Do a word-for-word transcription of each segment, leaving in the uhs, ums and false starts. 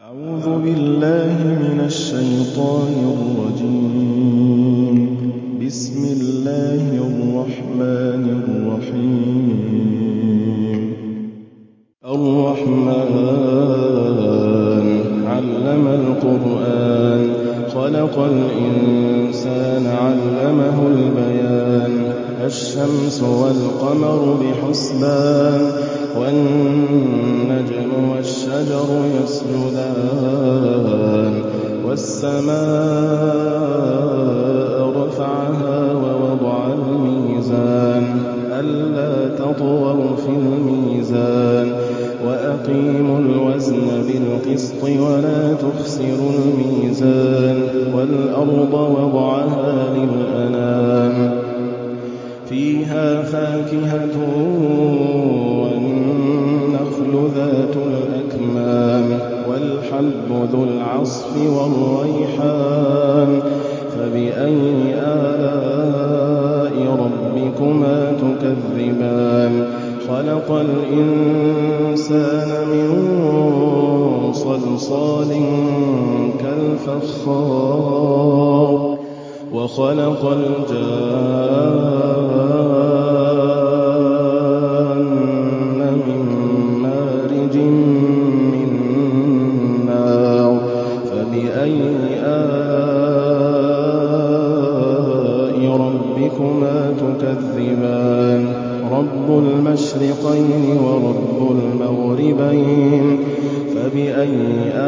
أعوذ بالله من الشيطان الرجيم. بسم الله الرحمن الرحيم. الرحمن علم القرآن خلق الإنسان علمه البيان. الشمس والقمر بحسبان والنجم والشجر يسجدان والسماء رفعها ووضع الميزان ألا تطغوا في الميزان وأقيموا الوزن بالقسط ولا تخسروا الميزان والأرض وضعها للأنام فيها فاكهة والنخل ذات الأكمام والحب ذو العصف والريحان فبأي آلاء ربكما تكذبان. خلق الإنسان من صلصال كالفخار وخلق الجان من مارج من نار فبأي آلاء ربكما تكذبان. رب المشرقين ورب المغربين فبأي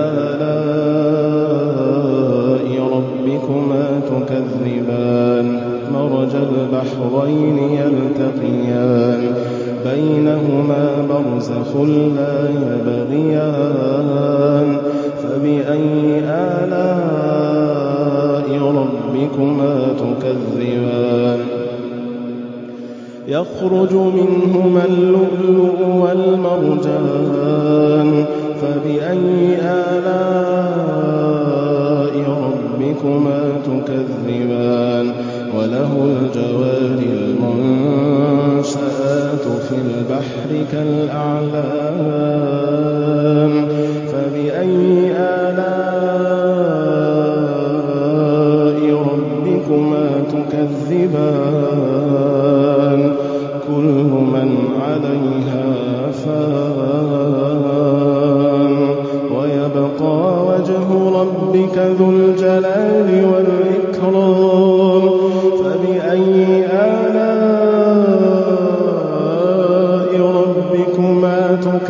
آلاء ربكما تكذبان. مرج البحرين يلتقيان بينهما برزخ لا يبغيان فبأي آلاء ربكما تكذبان. يخرج منهما اللؤلؤ والمرجان فبأي آلاء ربكما تكذبان. وله الجوار المنشآت في البحر كالأعلام فبأي آلاء ربكما تكذبان. كل من عليها فان ويبقى وجه ربك ذو الجلال والإكرام فبأي آلاء ربكما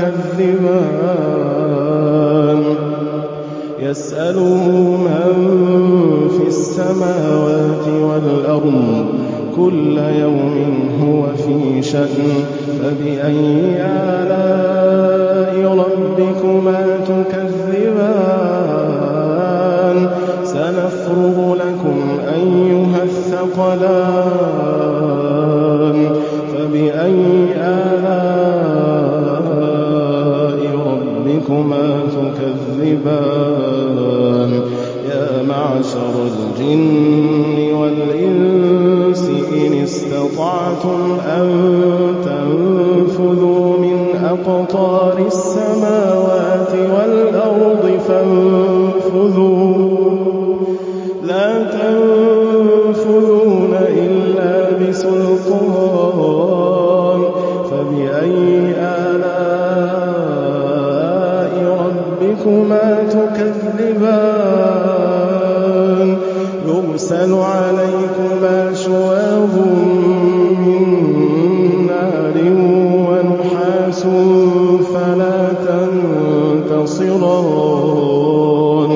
تكذبان. يسأله من في السماوات والأرض كل يوم هو في شأن فبأي آلاء ربكما تكذبان. سنفرغ لكم أيها الثقلان فبأي آلاء ربكما تكذبان. يا معشر الجن والإنس إن استطعتم أن تنفذوا من أقطار السماوات والأرض فانفذوا لا تنفذون إلا بسلطان فبأي آلاء ربكما تكذبان. يرسل عليكما شواظ من نار ونحاس فلا تنتصران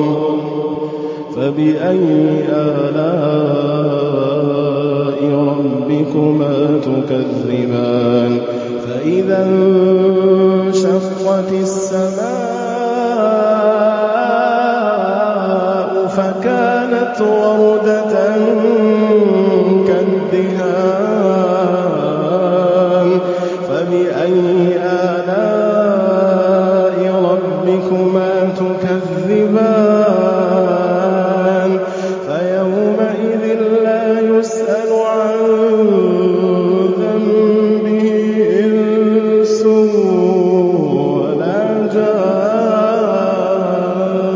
فبأي آلاء ربكما تكذبان. فإذا انشقت السماء فكانت وردة كالدهان فبأي آلاء ربكما تكذبان. فيومئذ لا يسأل عن ذنبه إنس ولا جان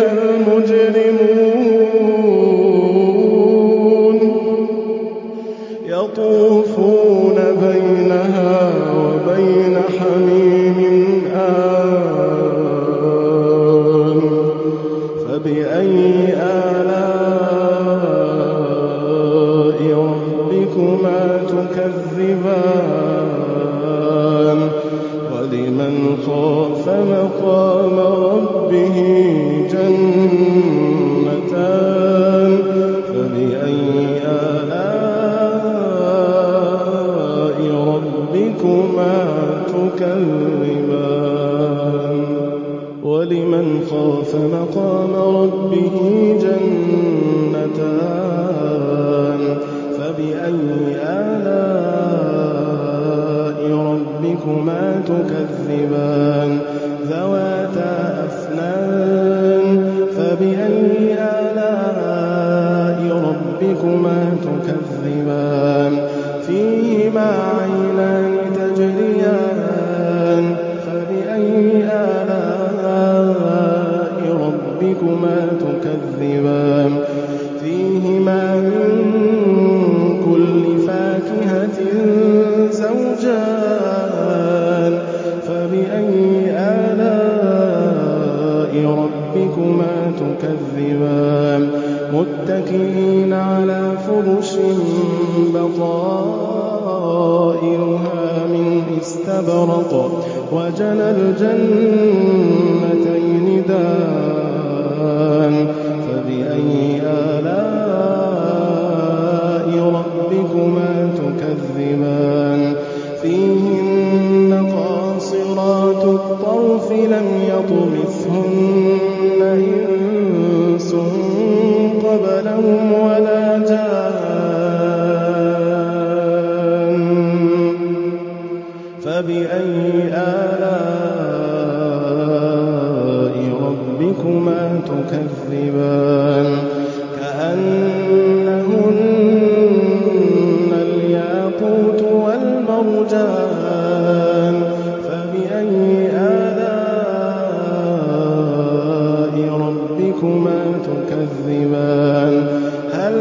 فيها المجرمون يطوفون بينها وبين حميم آن فبأي آلاء ربكما تكذبان ولمن خاف مقام ربه جنتان فبأي آلاء ربكما تكذبان ولمن خاف مقام ربه جنتان فبأي آلاء ربكما تكذبان ذواتا أفنان فبأي آلاء ربكما تكذبان فيهما عينان تجريان فبأي آلاء ربكما تكذبان فيهما من كل فاكهة زوجان فبأي آلاء ربكما تكذبان متكئين على فرش بطائنها من استبرق وجنى الجنتين دان فبأي آلاء ربكما تكذبان فيهن قاصرات الطرف لم يطمثهن إنس قبلهم ولا جان فبأي آلاء ربكما تكذبان كأنهن الياقوت والمرجان فبأي آلاء ربكما تكذبان هل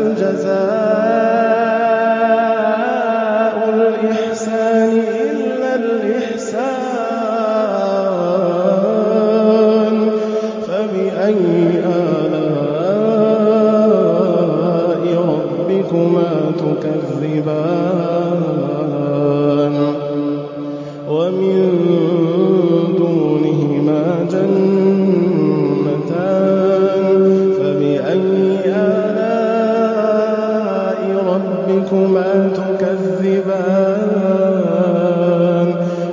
جزاء الإحسان إلا الإحسان فبأي آلاء ربكما تكذبان ومن دونهما جنتان فبأي آلاء ربكما تكذبان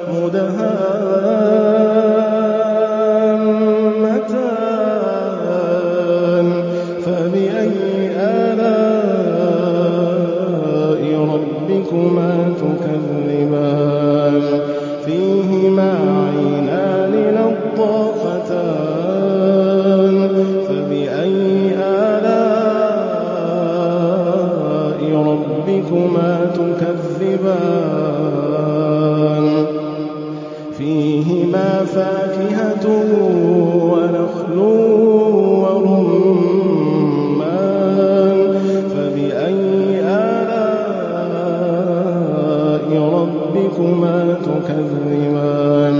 مدهامتان فبأي آلاء ربكما تكذبان فيهما عينان نضاختان فبأي آلاء ربكما تكذبان فيهما فاكهة ونخل ورمان فبأي آلاء ربكما تكذبان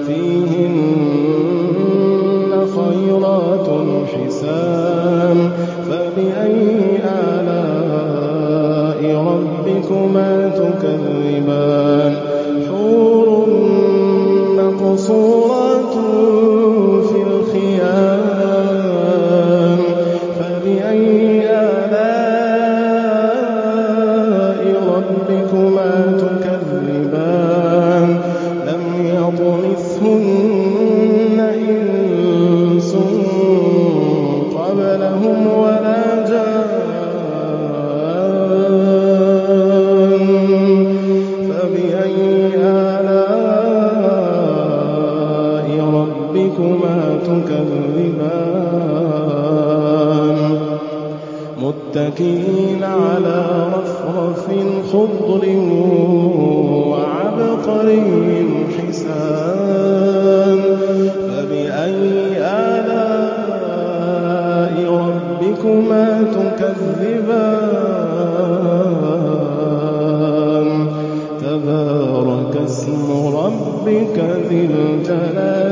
فيهن خيرات حسان فبأي آلاء ربكما تكذبان حور مقصورات في الخيام فبأي آلاء ربكما تكذبان لم يطمثهن إنس قبلهم ولا جان فبأي آلاء ربكما تكذبان متكئين على رفرف خضر وعبقري حسان فبأي آلاء ربكما تكذبان تبارك اسم ربك ذي الجلال